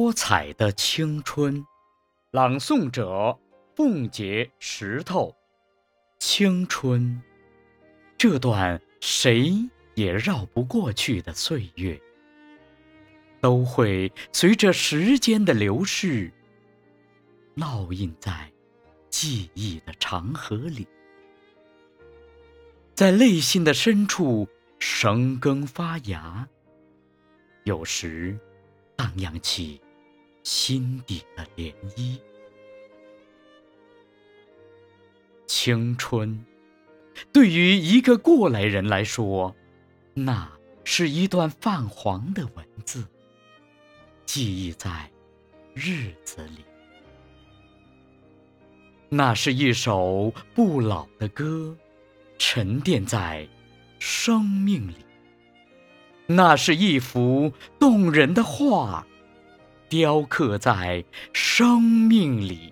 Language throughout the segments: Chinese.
多彩的青春。朗诵者：凤姐石头。青春，这段谁也绕不过去的岁月，都会随着时间的流逝，烙印在记忆的长河里，在内心的深处生根发芽，有时荡漾起心底的涟漪。青春，对于一个过来人来说，那是一段泛黄的文字，记忆在日子里。那是一首不老的歌，沉淀在生命里。那是一幅动人的画，雕刻在生命里。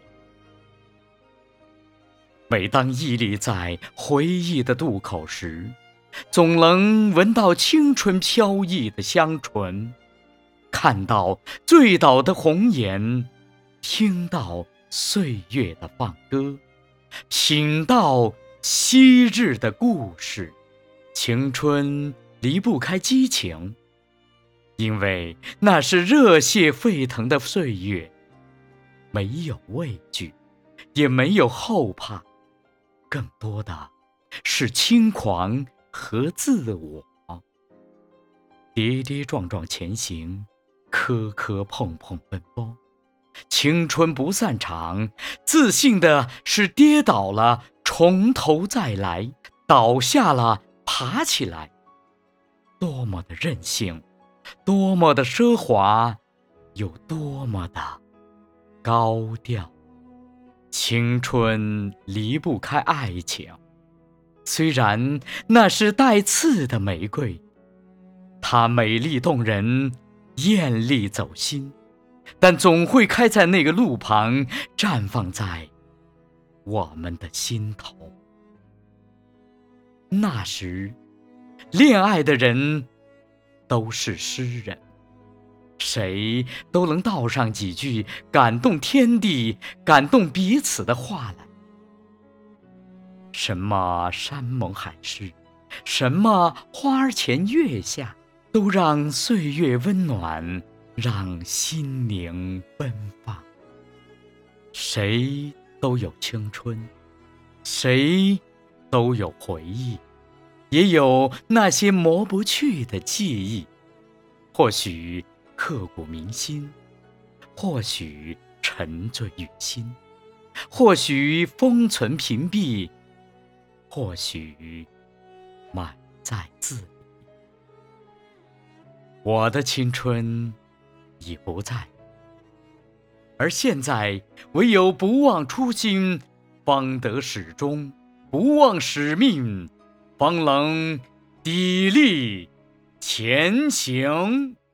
每当屹立在回忆的渡口时，总能闻到青春飘逸的香醇，看到醉倒的红颜，听到岁月的放歌，品到昔日的故事。青春离不开激情，因为那是热血沸腾的岁月，没有畏惧，也没有后怕，更多的是轻狂和自我。跌跌撞撞前行，磕磕碰碰奔波，青春不散场，自信的是跌倒了从头再来，倒下了爬起来。多么的任性，多么的奢华，有多么的高调。青春离不开爱情，虽然那是带刺的玫瑰，它美丽动人，艳丽走心，但总会开在那个路旁，绽放在我们的心头。那时恋爱的人都是诗人，谁都能道上几句感动天地、感动彼此的话来。什么山盟海誓，什么花前月下，都让岁月温暖，让心灵奔放。谁都有青春，谁都有回忆，也有那些抹不去的记忆，或许刻骨铭心，或许沉醉于心，或许封存屏蔽，或许满在字里。我的青春已不在，而现在唯有不忘初心，方得始终；不忘使命，方能砥砺前行。